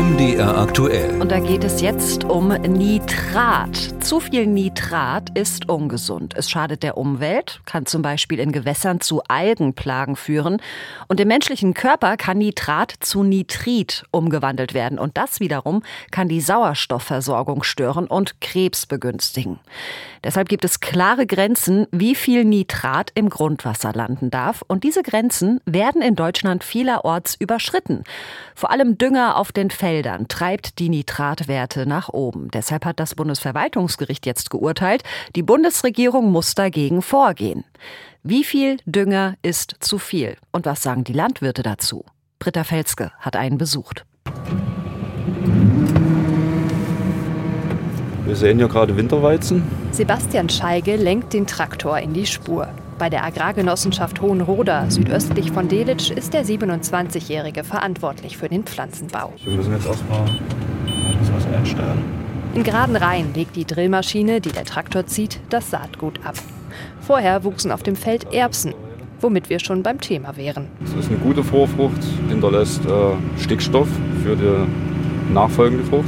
MDR aktuell. Und da geht es jetzt um Nitrat. Zu viel Nitrat ist ungesund. Es schadet der Umwelt, kann zum Beispiel in Gewässern zu Algenplagen führen. Und im menschlichen Körper kann Nitrat zu Nitrit umgewandelt werden. Und das wiederum kann die Sauerstoffversorgung stören und Krebs begünstigen. Deshalb gibt es klare Grenzen, wie viel Nitrat im Grundwasser landen darf. Und diese Grenzen werden in Deutschland vielerorts überschritten. Vor allem Dünger auf den Feldern treibt die Nitratwerte nach oben. Deshalb hat das Bundesverwaltungsgericht jetzt geurteilt, die Bundesregierung muss dagegen vorgehen. Wie viel Dünger ist zu viel? Und was sagen die Landwirte dazu? Britta Felske hat einen besucht. Wir sehen hier gerade Winterweizen. Sebastian Scheige lenkt den Traktor in die Spur. Bei der Agrargenossenschaft Hohenroda, südöstlich von Delitzsch, ist der 27-Jährige verantwortlich für den Pflanzenbau. Wir müssen jetzt erstmal was einstellen. In geraden Reihen legt die Drillmaschine, die der Traktor zieht, das Saatgut ab. Vorher wuchsen auf dem Feld Erbsen, womit wir schon beim Thema wären. Es ist eine gute Vorfrucht, hinterlässt Stickstoff für die nachfolgende Frucht.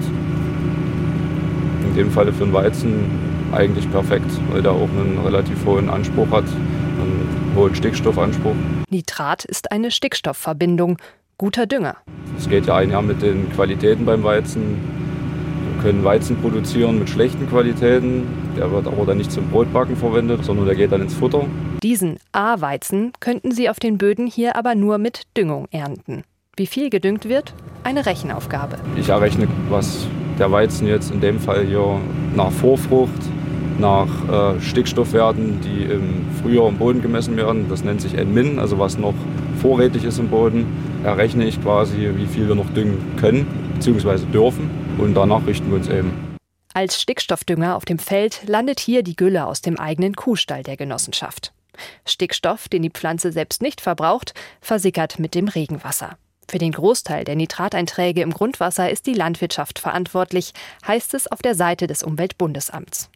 In dem Fall für den Weizen eigentlich perfekt, weil der auch einen relativ hohen Anspruch hat, einen hohen Stickstoffanspruch. Nitrat ist eine Stickstoffverbindung, guter Dünger. Es geht ja einher mit den Qualitäten beim Weizen. Wir können Weizen produzieren mit schlechten Qualitäten, der wird aber dann nicht zum Brotbacken verwendet, sondern der geht dann ins Futter. Diesen A-Weizen könnten Sie auf den Böden hier aber nur mit Düngung ernten. Wie viel gedüngt wird? Eine Rechenaufgabe. Ich errechne, was der Weizen jetzt in dem Fall hier nach Vorfrucht, nach Stickstoffwerten, die im Frühjahr im Boden gemessen werden. Das nennt sich N-Min, also was noch vorrätig ist im Boden. Errechne ich quasi, wie viel wir noch düngen können bzw. dürfen. Und danach richten wir uns eben. Als Stickstoffdünger auf dem Feld landet hier die Gülle aus dem eigenen Kuhstall der Genossenschaft. Stickstoff, den die Pflanze selbst nicht verbraucht, versickert mit dem Regenwasser. Für den Großteil der Nitrateinträge im Grundwasser ist die Landwirtschaft verantwortlich, heißt es auf der Seite des Umweltbundesamts.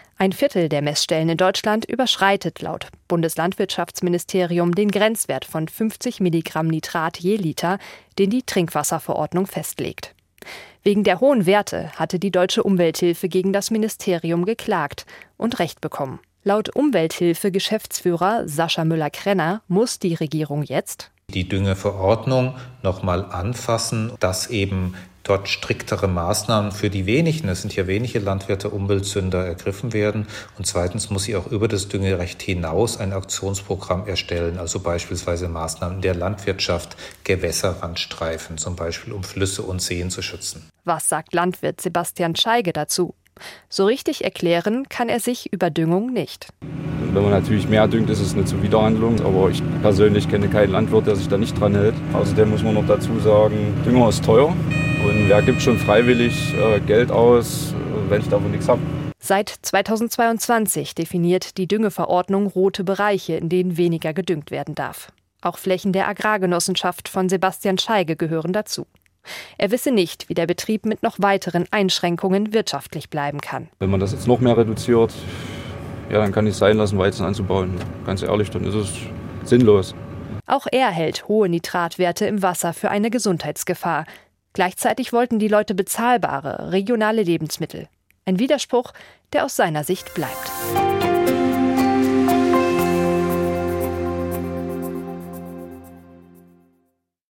1/4 der Messstellen in Deutschland überschreitet laut Bundeslandwirtschaftsministerium den Grenzwert von 50 Milligramm Nitrat je Liter, den die Trinkwasserverordnung festlegt. Wegen der hohen Werte hatte die Deutsche Umwelthilfe gegen das Ministerium geklagt und Recht bekommen. Laut Umwelthilfe-Geschäftsführer Sascha Müller-Krenner muss die Regierung jetzt die Düngeverordnung nochmal anfassen, dass eben dort striktere Maßnahmen für die wenigen, es sind ja wenige Landwirte, Umweltsünder, ergriffen werden. Und zweitens muss sie auch über das Düngerecht hinaus ein Aktionsprogramm erstellen, also beispielsweise Maßnahmen der Landwirtschaft, Gewässerrandstreifen, zum Beispiel um Flüsse und Seen zu schützen. Was sagt Landwirt Sebastian Scheige dazu? So richtig erklären kann er sich über Düngung nicht. Wenn man natürlich mehr düngt, ist es eine Zuwiderhandlung. Aber ich persönlich kenne keinen Landwirt, der sich da nicht dran hält. Außerdem muss man noch dazu sagen, Dünger ist teuer. Und wer gibt schon freiwillig Geld aus, wenn ich davon nichts habe? Seit 2022 definiert die Düngeverordnung rote Bereiche, in denen weniger gedüngt werden darf. Auch Flächen der Agrargenossenschaft von Sebastian Scheige gehören dazu. Er wisse nicht, wie der Betrieb mit noch weiteren Einschränkungen wirtschaftlich bleiben kann. Wenn man das jetzt noch mehr reduziert, ja, dann kann ich es sein lassen, Weizen anzubauen. Ganz ehrlich, dann ist es sinnlos. Auch er hält hohe Nitratwerte im Wasser für eine Gesundheitsgefahr. Gleichzeitig wollten die Leute bezahlbare, regionale Lebensmittel. Ein Widerspruch, der aus seiner Sicht bleibt.